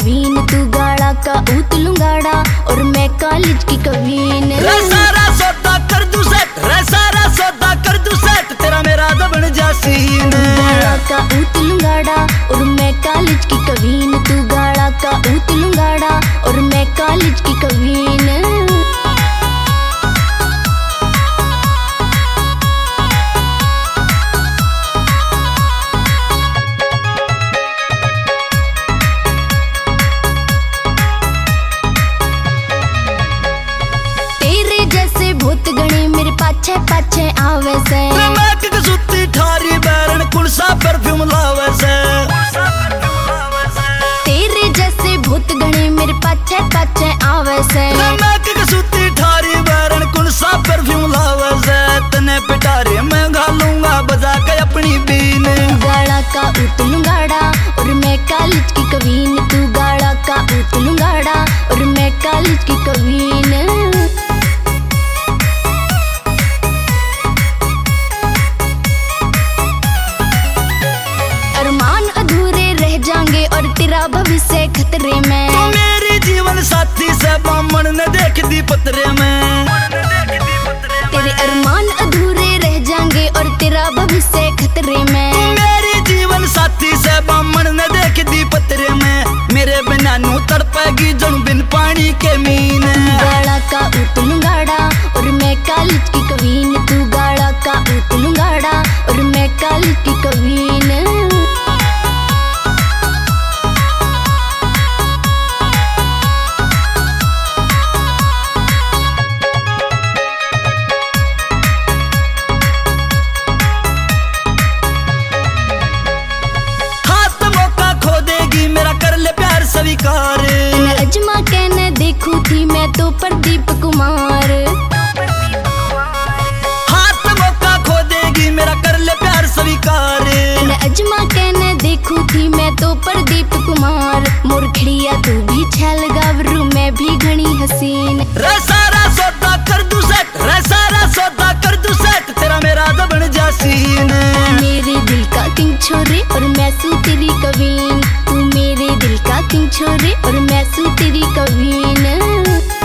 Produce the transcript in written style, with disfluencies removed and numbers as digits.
कवीन, तू गाड़ा का ऊत लुंगाड़ा और मैं कॉलेज की कवीन। रे सारा सौदा कर दूं सेट, रे सारा सौदा कर दूं सेट, तेरा मेरा दबन जा सीन। तू गाड़ा का ऊत लुंगाड़ा और मैं कॉलेज की कवीन, तू गाड़ा का ऊत लुंगाड़ा और मैं कॉलेज की कवीन। भूत गणी मेरे पाछे पाछे आवे से, मैं के सुती ठारी बैरन कुलसा परफ्यूम लावे से। तेरे जैसे भूत गणी मेरे पाछे पाछे आवे से, मैं के सुती ठारी बैरन कुलसा परफ्यूम लावे से। तने पिटारे मैं घालूंगा बजा के अपनी बीन। गाड़ा का ऊत लुंगाड़ा और मैं कॉलेज की कवीन, तू गाड़ा का ऊत लुंगाड़ा और मैं कॉलेज की कवीन। और तेरा भविष्य खतरे में, तो मेरी जीवन साथी से बामण ने देख दी पतरे में। तेरे अरमान अधूरे रह जाएंगे और तेरा भविष्य खतरे में, तो मेरी जीवन साथी से बामण ने देख दी पतरे में। मेरे बिना नू तड़पेगी जन बिन पानी के मीन। गाड़ा का ऊत लुंगाड़ा और मैं कॉलेज की कवीन, तू गाड़ा का ऊत लुंगाड़ा और मैं कॉलेज की कवीन। स्वीकार अजमा कहने देखू थी मैं तो प्रदीप कुमार। हाथ मौका खो देगी मेरा कर ले प्यार स्वीकार। अजमा कहने देखू थी मैं तो प्रदीप कुमार। मुरखड़िया तू भी छल गावरू मैं भी घनी हसीन। रे सारा सौदा कर दूं सेट, रे सारा सौदा कर दूं सेट, तेरा मेरा दबन जा सीन। मेरे दिल का किंग छोरे और मैं सू तेरी कवीन, तू मेरे दिल का किंग छोरे और मैं सू तेरी कवीन।